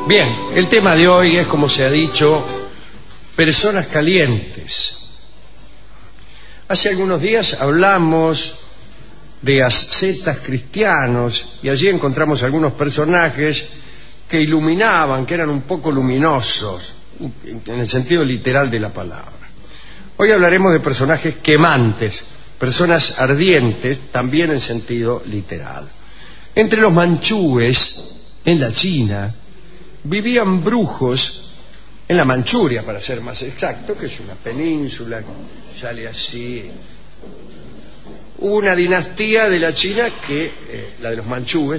Bien, el tema de hoy es, como se ha dicho, personas calientes. Hace algunos días hablamos de ascetas cristianos y allí encontramos algunos personajes que iluminaban, que eran un poco luminosos, en el sentido literal de la palabra. Hoy hablaremos de personajes quemantes, personas ardientes, también en sentido literal. Entre los manchúes, en la China, vivían brujos, en la Manchuria, para ser más exacto, que es una península que sale así. Hubo una dinastía de la China la de los manchúes,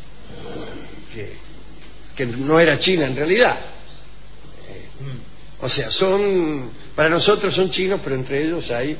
que no era China en realidad. O sea, para nosotros son chinos, pero entre ellos hay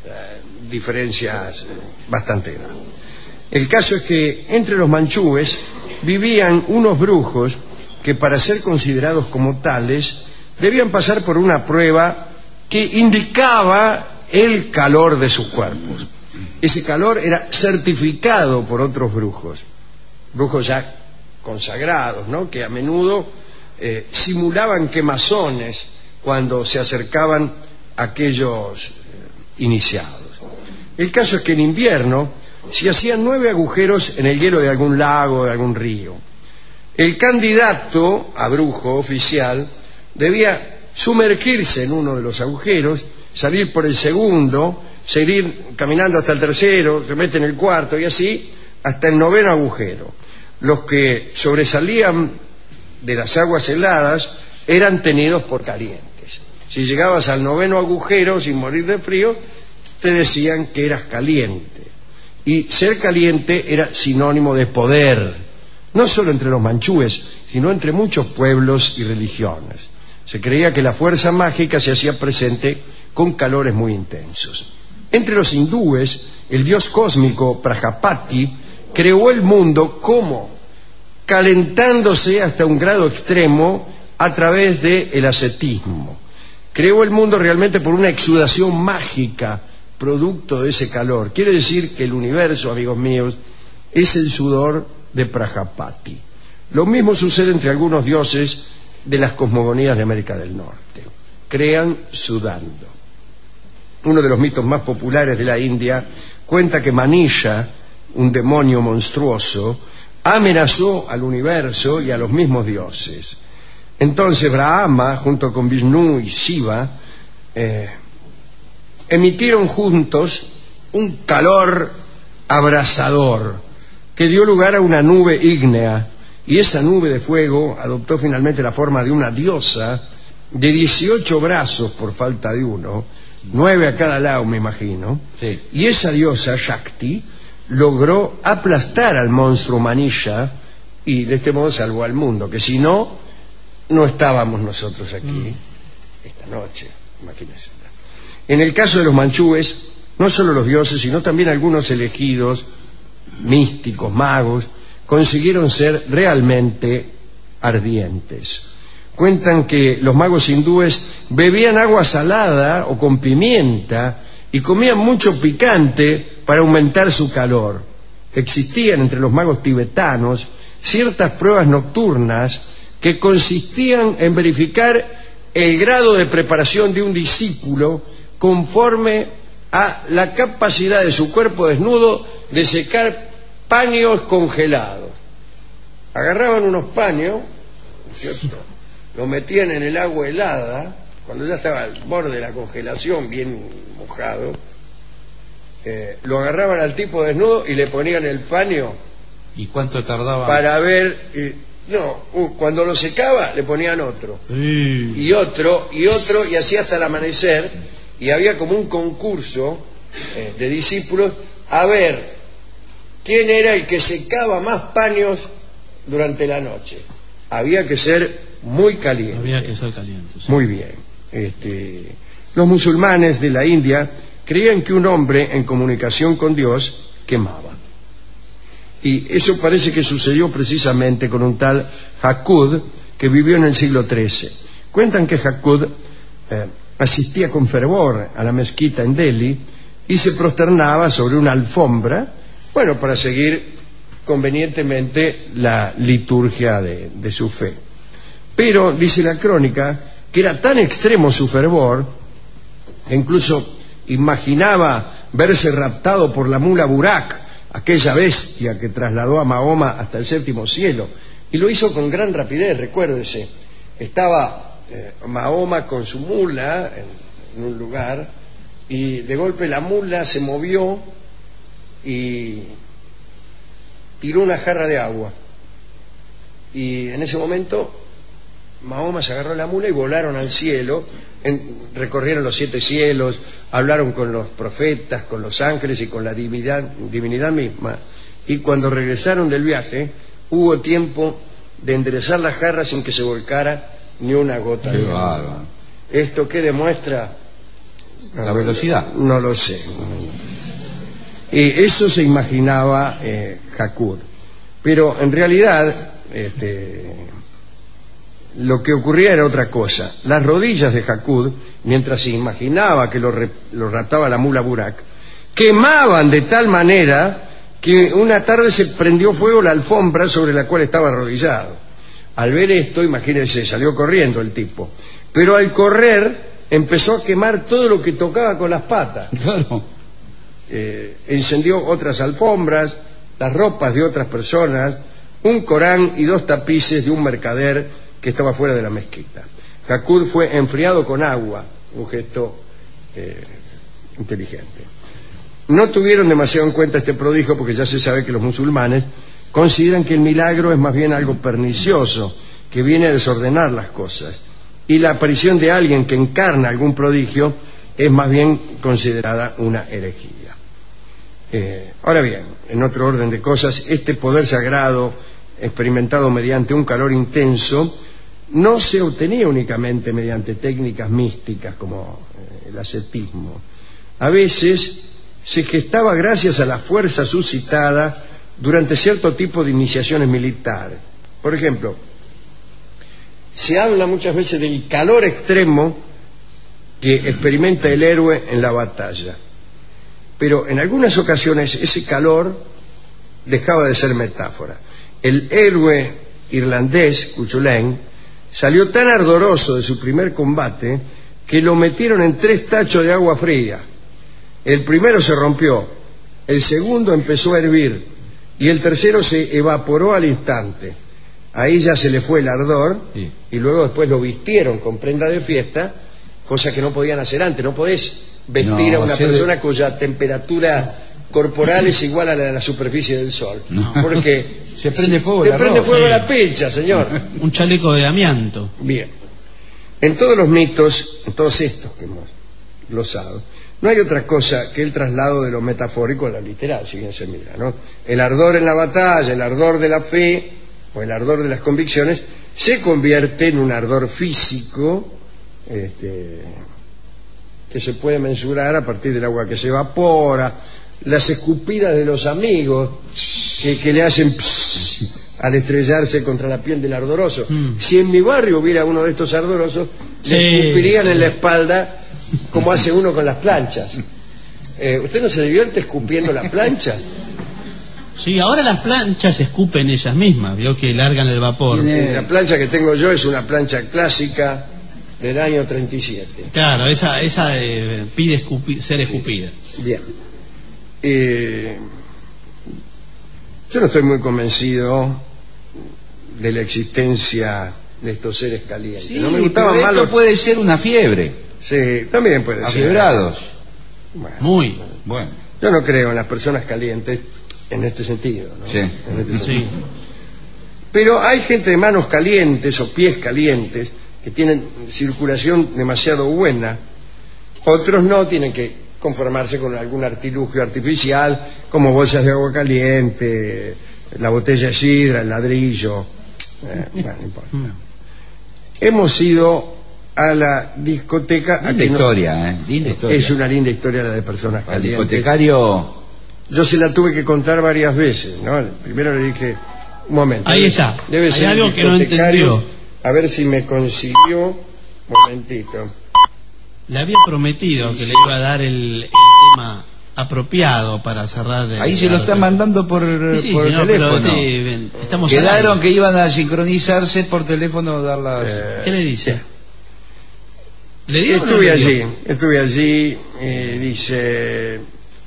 diferencias bastante grandes. El caso es que entre los manchúes vivían unos brujos que, para ser considerados como tales, debían pasar por una prueba que indicaba el calor de sus cuerpos. Ese calor era certificado por otros brujos ya consagrados, ¿no?, que a menudo simulaban quemazones cuando se acercaban a aquellos iniciados. El caso es que en invierno se hacían 9 agujeros en el hielo de algún lago, de algún río. El candidato a brujo oficial debía sumergirse en uno de los agujeros, salir por el segundo, seguir caminando hasta el tercero, se mete en el cuarto y así hasta el 9º agujero. Los que sobresalían de las aguas heladas eran tenidos por calientes. Si llegabas al 9º agujero sin morir de frío, te decían que eras caliente. Y ser caliente era sinónimo de poder, no solo entre los manchúes, sino entre muchos pueblos y religiones. Se creía que la fuerza mágica se hacía presente con calores muy intensos. Entre los hindúes, el dios cósmico Prajapati creó el mundo como calentándose hasta un grado extremo a través del ascetismo. Creó el mundo realmente por una exudación mágica producto de ese calor. Quiere decir que el universo, amigos míos, es el sudor de Prajapati. Lo mismo sucede entre algunos dioses de las cosmogonías de América del Norte. Crean sudando. Uno de los mitos más populares de la India cuenta que Manisha, un demonio monstruoso, amenazó al universo y a los mismos dioses. Entonces Brahma, junto con Vishnu y Shiva, emitieron juntos un calor abrasador que dio lugar a una nube ígnea, y esa nube de fuego adoptó finalmente la forma de una diosa de 18 brazos por falta de uno, 9 a cada lado, me imagino. Sí. Y esa diosa, Shakti, logró aplastar al monstruo Manisha y de este modo salvó al mundo, que si no, no estábamos nosotros aquí esta noche, imagínense. En el caso de los manchúes, no solo los dioses, sino también algunos elegidos, místicos, magos, consiguieron ser realmente ardientes. Cuentan que los magos hindúes bebían agua salada o con pimienta y comían mucho picante para aumentar su calor. Existían entre los magos tibetanos ciertas pruebas nocturnas que consistían en verificar el grado de preparación de un discípulo conforme a la capacidad de su cuerpo desnudo de secar paños congelados. Agarraban unos paños, ¿cierto?, lo metían en el agua helada, cuando ya estaba al borde de la congelación, bien mojado, lo agarraban al tipo desnudo y le ponían el paño. ¿Y cuánto tardaba? Para ver, cuando lo secaba le ponían otro, y otro, y así hasta el amanecer, y había como un concurso de discípulos a ver quién era el que secaba más paños durante la noche. Había que ser muy caliente. Había que ser caliente, sí. Muy bien. Los musulmanes de la India creían que un hombre en comunicación con Dios quemaba. Y eso parece que sucedió precisamente con un tal Hakud que vivió en el siglo XIII. Cuentan que Hakud asistía con fervor a la mezquita en Delhi y se prosternaba sobre una alfombra, para seguir convenientemente la liturgia de su fe. Pero, dice la crónica, que era tan extremo su fervor, que incluso imaginaba verse raptado por la mula Burak, aquella bestia que trasladó a Mahoma hasta el séptimo cielo, y lo hizo con gran rapidez. Recuérdese, estaba Mahoma con su mula en un lugar, y de golpe la mula se movió y tiró una jarra de agua, y en ese momento Mahoma se agarró a la mula y volaron al cielo, recorrieron los 7 cielos, hablaron con los profetas, con los ángeles y con la divinidad misma, y cuando regresaron del viaje hubo tiempo de enderezar la jarra sin que se volcara ni una gota de agua. ¿Esto qué demuestra? La velocidad. No lo sé. Y eso se imaginaba Hakud. Pero en realidad lo que ocurría era otra cosa. Las rodillas de Hakud, mientras se imaginaba que lo raptaba la mula Burak, quemaban de tal manera que una tarde se prendió fuego la alfombra sobre la cual estaba arrodillado. Al ver esto, imagínense, salió corriendo el tipo. Pero al correr empezó a quemar todo lo que tocaba con las patas. Claro. Incendió otras alfombras, las ropas de otras personas, un Corán y 2 tapices de un mercader que estaba fuera de la mezquita. Hakud fue enfriado con agua, un gesto inteligente. No tuvieron demasiado en cuenta este prodigio, porque ya se sabe que los musulmanes consideran que el milagro es más bien algo pernicioso, que viene a desordenar las cosas, y la aparición de alguien que encarna algún prodigio es más bien considerada una herejía. Ahora bien, en otro orden de cosas, este poder sagrado experimentado mediante un calor intenso no se obtenía únicamente mediante técnicas místicas como el ascetismo. A veces se gestaba gracias a la fuerza suscitada durante cierto tipo de iniciaciones militares. Por ejemplo, se habla muchas veces del calor extremo que experimenta el héroe en la batalla, pero en algunas ocasiones ese calor dejaba de ser metáfora. El héroe irlandés, Cuchulainn, salió tan ardoroso de su primer combate que lo metieron en 3 tachos de agua fría. El primero se rompió, el segundo empezó a hervir y el tercero se evaporó al instante. Ahí ya se le fue el ardor, sí. Y luego después lo vistieron con prenda de fiesta, cosa que no podían hacer antes. No podés vestir a una persona cuya temperatura corporal es igual a la superficie del sol, porque se prende fuego la pecha, señor. Un chaleco de amianto. Bien. En todos los mitos, en todos estos que hemos glosado, no hay otra cosa que el traslado de lo metafórico a lo literal, si bien se mira, ¿no? El ardor en la batalla, el ardor de la fe o el ardor de las convicciones se convierte en un ardor físico que se puede mensurar a partir del agua que se evapora, las escupidas de los amigos que le hacen pss al estrellarse contra la piel del ardoroso. Si en mi barrio hubiera uno de estos ardorosos, sí, le escupirían en la espalda como hace uno con las planchas. ¿Usted no se divierte escupiendo las planchas? Sí, ahora las planchas escupen ellas mismas, vio que largan el vapor. La plancha que tengo yo es una plancha clásica del año 37. Claro, esa pide ser escupida. Bien. Yo no estoy muy convencido de la existencia de estos seres calientes. Sí, no me gustaban más. Esto puede ser una fiebre. Sí, también puede ser. Afiebrados. Bueno, muy bueno. Yo no creo en las personas calientes en este sentido, ¿no? Sí. En este sí. sentido. Pero hay gente de manos calientes o pies calientes que tienen circulación demasiado buena. Otros no, tienen que conformarse con algún artilugio artificial, como bolsas de agua caliente, la botella de sidra, el ladrillo. Bueno, no importa. Hemos ido a la discoteca. Linda historia, linda historia. Es una linda historia la de personas Al calientes. discotecario. Yo se la tuve que contar varias veces, ¿no? Primero le dije, un momento. Ahí está. Debe ser algo que no entendió. A ver si me consiguió. Un momentito. Le había prometido que le iba a dar el tema apropiado para cerrar. Ahí se lo está mandando por Sí, por sí, no, teléfono. pero, estamos al Quedaron aire. que iban a sincronizarse por teléfono, dar las... ¿Qué le dice? ¿Le digo o no Estuve le digo? allí, dice...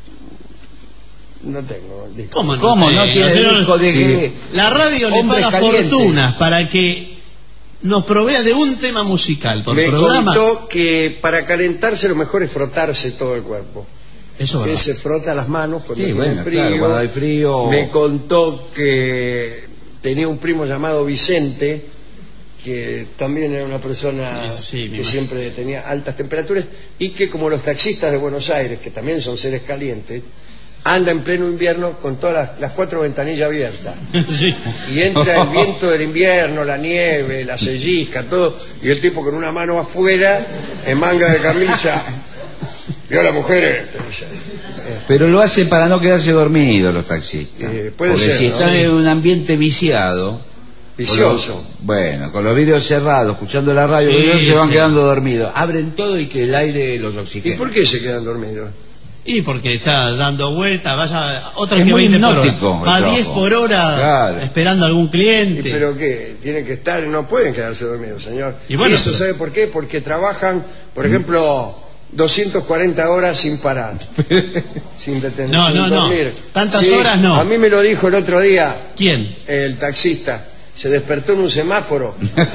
No tengo disco. ¿Cómo no? ¿Cómo no tiene señor? disco de qué? La radio le Hombres paga calientes. fortunas para que nos provea de un tema musical por Me programa. contó que para calentarse lo mejor es frotarse todo el cuerpo. Eso Que es se frota las manos cuando Sí, tiene bueno, frío. claro, cuando hay frío. Me contó que tenía un primo llamado Vicente, que también era una persona Sí, me que imagino. siempre tenía altas temperaturas y que, como los taxistas de Buenos Aires, que también son seres calientes, anda en pleno invierno con todas las 4 ventanillas abiertas. Sí. Y entra el viento del invierno, la nieve, la sellisca, todo, y el tipo con una mano afuera, en manga de camisa, vio a la mujer. Pero lo hace para no quedarse dormido los taxistas. Puede Porque ser, si ¿no? están en un ambiente viciado, Vicioso. bueno, con los vidrios cerrados, escuchando la radio, Sí, ellos se van sí. quedando dormidos. Abren todo y que el aire los ¿Y oxigene. por qué se quedan dormidos? Y porque está dando vueltas, vaya otra Es que muy 20 por hipnótico hora. Va el 10 trabajo. por hora Claro. esperando a algún cliente. ¿Pero qué? Tienen que estar, no pueden quedarse dormidos, señor. Y bueno, eso, pero- ¿sabe por qué? Porque trabajan, por ejemplo, 240 horas sin parar. Sin detener. No, sin no, no. dormir. Tantas horas no. A mí me lo dijo el otro día ¿Quién? el taxista. Se despertó en un semáforo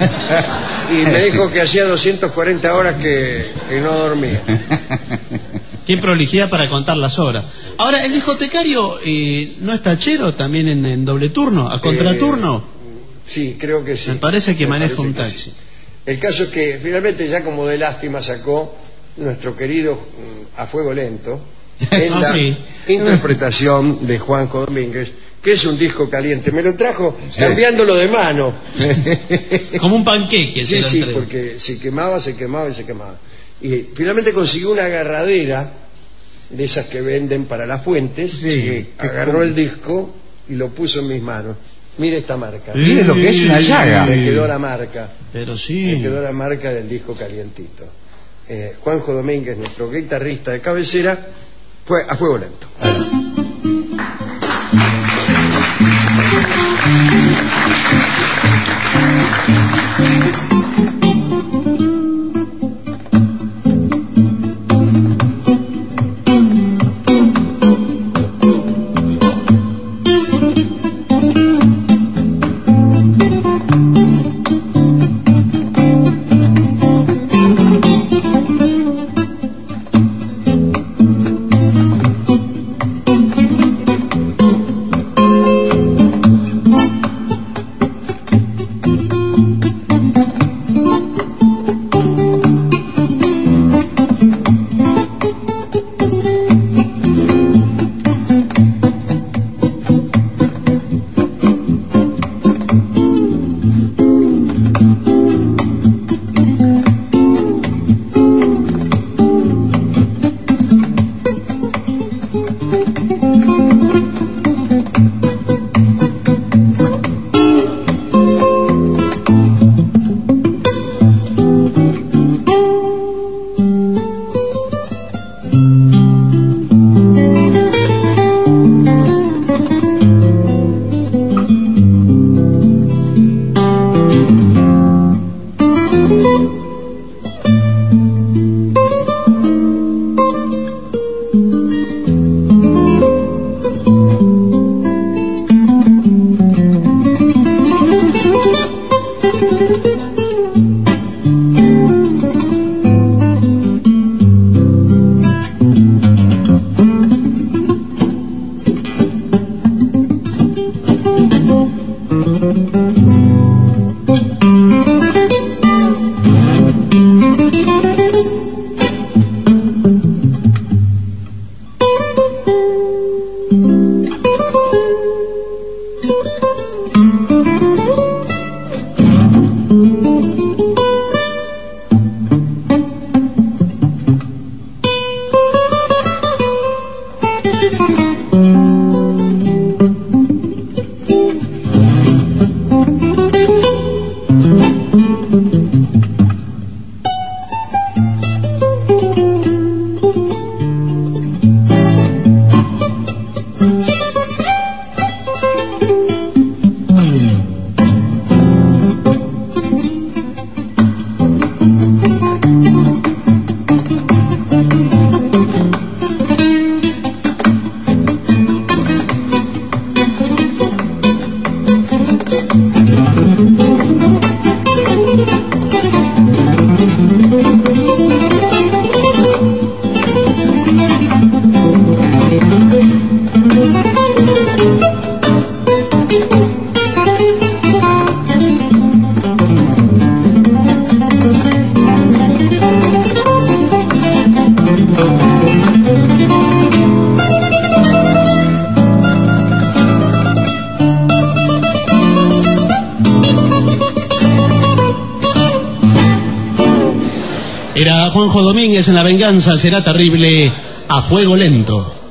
y me dijo que hacía 240 horas que no dormía. Qué prolijidad para contar las horas. Ahora, ¿el discotecario no es tachero también en doble turno, a contraturno? Sí, creo que sí. Me parece que maneja un parece que taxi. sí. El caso es que finalmente, ya como de lástima, sacó nuestro querido A Fuego Lento en Ah, la sí. interpretación de Juanjo Domínguez, que es un disco caliente. Me lo trajo Sí. cambiándolo de mano. Como un panqueque. se Sí, lo sí, entrego. porque se quemaba y se quemaba. Y finalmente consiguió una agarradera de esas que venden para las fuentes. Sí. Agarró el disco y lo puso en mis manos. Mire esta marca. Mire lo que es una llaga. Me quedó la marca. Pero Me sí. quedó la marca del disco calientito. Juanjo Domínguez, nuestro guitarrista de cabecera, fue A Fuego Lento. Era Juanjo Domínguez en La venganza será terrible, a fuego lento.